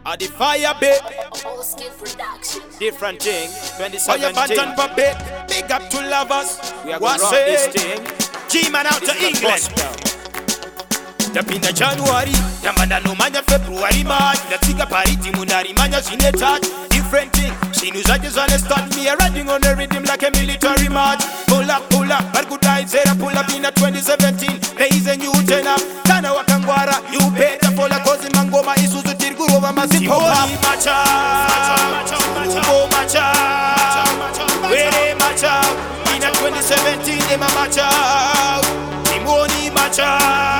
At the fire bit, Skill Production. different thing. Fire 2017. Banton for bit. Big up to lovers. We are What gonna rock say? this thing. G-Man out to This is a England. gospel. Tapinda January, tamanda no manya February, March. Natika parity munari manya zine touch. Different thing, sinuzaje zane start me a riding on the rhythm like a military march. Pull up, but good eyes there pull up in a 2017. There is a new tenor, Tana Wakangwara. You better follow cause mangoma isuzu tirguru over masipo. Macha, Ubo macha, Were macha. In a 2017, Emma macha, Timoni macha.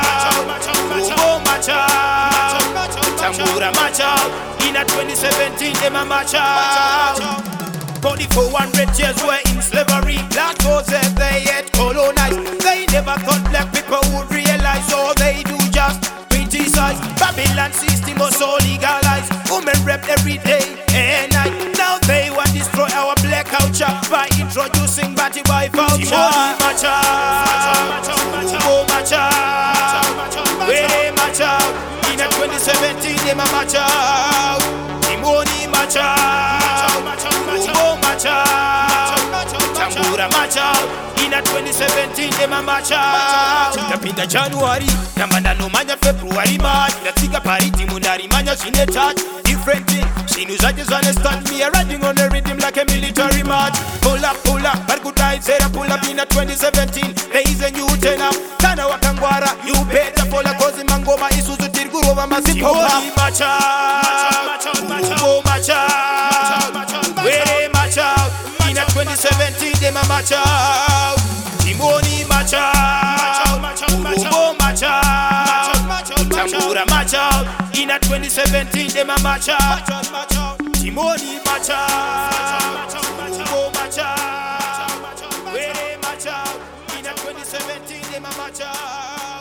Tambura macha, in a 2017 them a macha. 400 years were in slavery. Black folks said they yet colonized. They never thought black people would realize all they do just criticize. Babylon system was so legalized. Women rap every day and night. Now they want to destroy our black culture by introducing body by voucher. Macha, Ubo macha, Were macha. In a 2017, them a macha. Timoni macha. Ubo macha. Tambura macha. In a 2017, them a macha. Tapinda January, tamanda no manya February, March. Natika parity munari manya zine touch. Different thing, sinuzaje zane start me a riding on the rhythm like a military march. Pull up, but good night, Sarah pull up in a 2017. There is a new tenor, Tana Wakangwara. You better follow cause mangoma isuzu tirguru over masipo. Macha, Ubo macha, Were macha. In a 2017, them a macha. Timoni macha, Ubo macha, Tambura macha. In a 2017, them a macha. Timoni macha, Ubo macha, Were macha. In a 2017, them a macha.